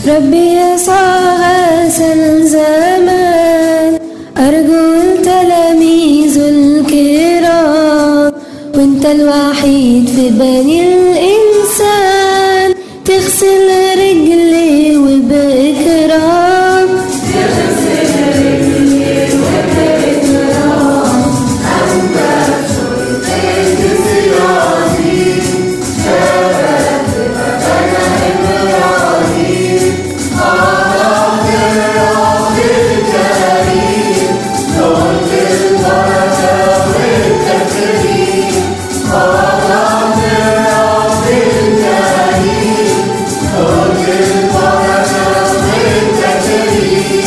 ربي يسوع غسل زمان أرجل تلاميذه الكرام، وانت الوحيد في بني الإنسان تغسل رجلي وبإكرام. تغسل رجلي وبإكرام، أنت شرط الصيادين، شبكت أنا إبراهيم، أعطاك الرب الكريم، نور البركة والتكريم، أعطاك الرب الكريم، نور البركة والتكريم.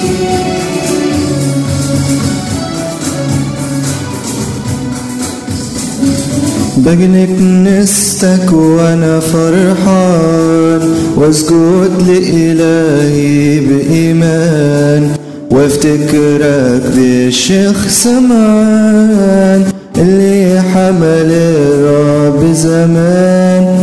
بجني كنيستك وانا فرحان، واسجد لإلهي بإيمان، وافتكرك بالشيخ سمعان اللي حمل الرب زمان.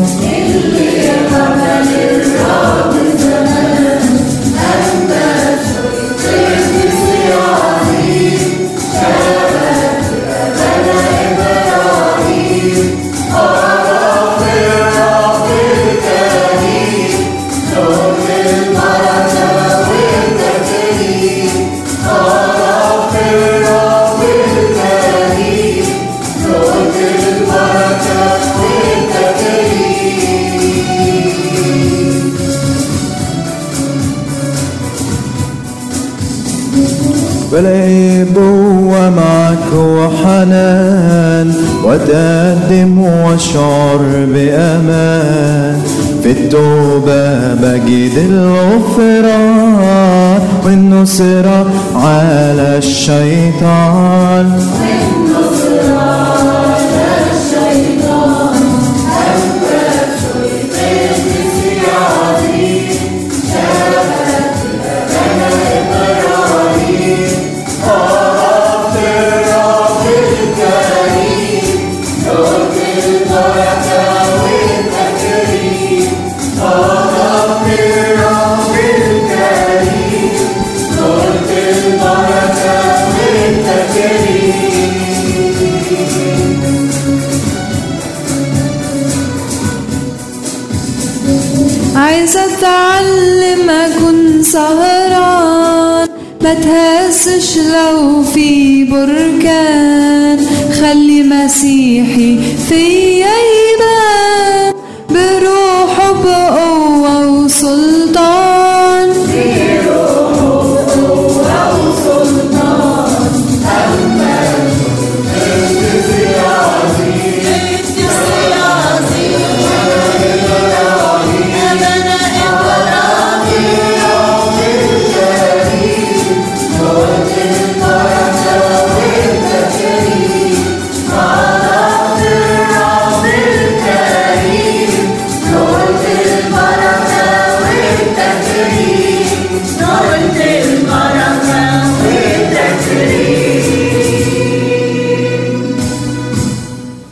بلاقي بوة معك وحنان، وتقدم واشعر بأمان، في التوبة بجد الغفران، والنصرة على الشيطان. عايزة اتعلم اكون سهران، ما تهسش لو في بركان، خلي مسيحي فيا